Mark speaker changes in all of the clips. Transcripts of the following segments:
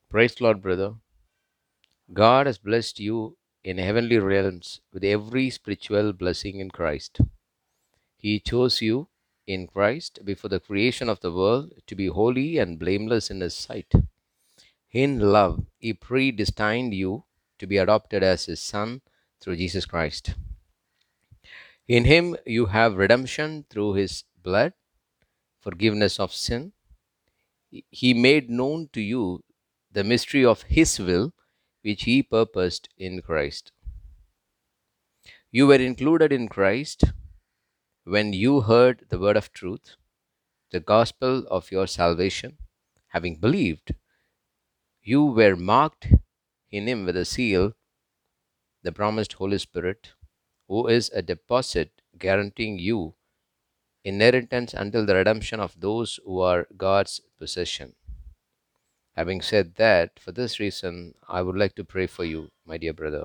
Speaker 1: Praise the Lord, brother. God has blessed you in heavenly realms with every spiritual blessing in Christ. He chose you in Christ before the creation of the world to be holy and blameless in His sight. In love, He predestined you to be adopted as His Son through Jesus Christ. In Him, you have redemption through His blood, forgiveness of sin. He made known to you the mystery of His will, which He purposed in Christ. You were included in Christ when you heard the word of truth, the gospel of your salvation. Having believed, you were marked in Him with a seal, the promised Holy Spirit, who is a deposit guaranteeing you inheritance until the redemption of those who are God's possession. Having said that, for this reason, I would like to pray for you, my dear brother.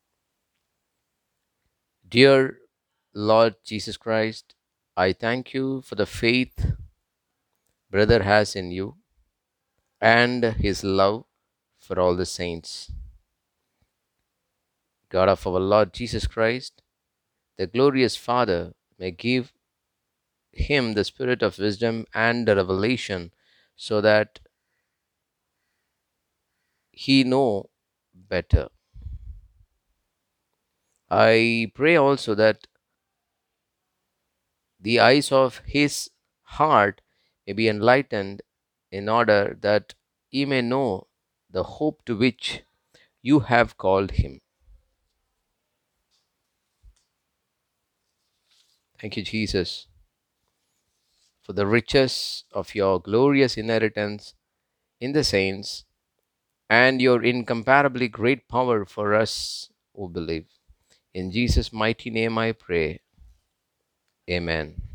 Speaker 1: Dear Lord Jesus Christ, I thank you for the faith brother has in you and his love for all the saints. God of our Lord Jesus Christ, the glorious Father, may give him the spirit of wisdom and the revelation so that he know better. I pray also that the eyes of his heart may be enlightened in order that he may know the hope to which you have called him. Thank you, Jesus, for the riches of your glorious inheritance in the saints and your incomparably great power for us who believe. In Jesus' mighty name I pray. Amen.